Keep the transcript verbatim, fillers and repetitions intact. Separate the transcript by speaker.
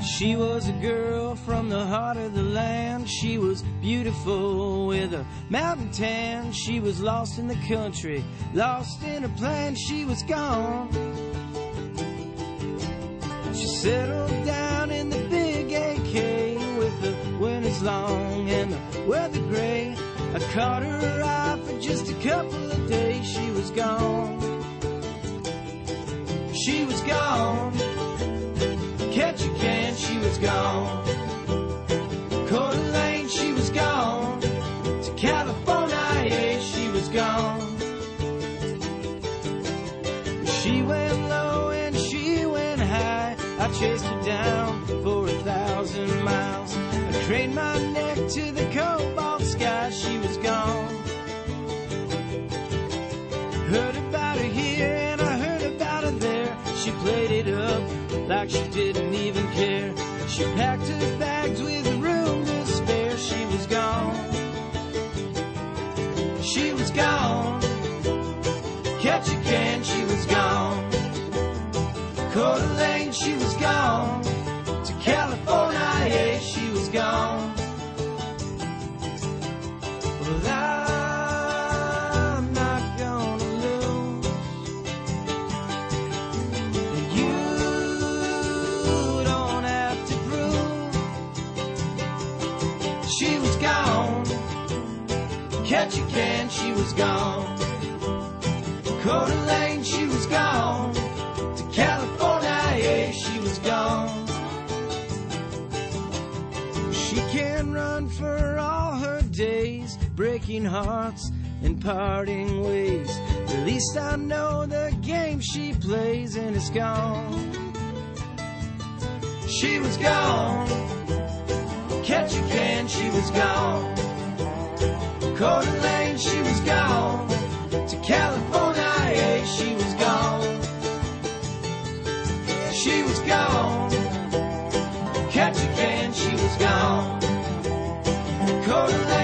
Speaker 1: She was a girl from the heart of the land. She was beautiful with a mountain tan. She was lost in the country, lost in her plan. She was gone. She settled down in the big A K with the winters long and the weather gray. I caught her eye for just a couple of days. She was gone. She was gone. Catch you can, she was gone. Coeur d'Alene, she was gone. To California, yeah, she was gone. She went low and she went high. I chased her down for a thousand miles. I craned my neck to the cobalt sky. She was gone. Heard about her here and I heard about her there. She played it up like she didn't even care. She packed her bags with room to spare. She was gone. She was gone. Catch you can, she was gone. Coeur d'Alene, she was gone. To California, yeah, she was gone. Well, I'm not gonna lose. You don't have to prove. She was gone. Catch you can, she was gone. Coeur d'Alene, she was gone. To California, yeah, she was gone. She can run for all her days, breaking hearts and parting ways. At least I know the game she plays, and it's gone. She was gone. Catch you can, she was gone. Coeur d'Alene, she was gone. To California, yeah, she was gone. She was gone. Catch you can, she was gone. Coeur d'Alene.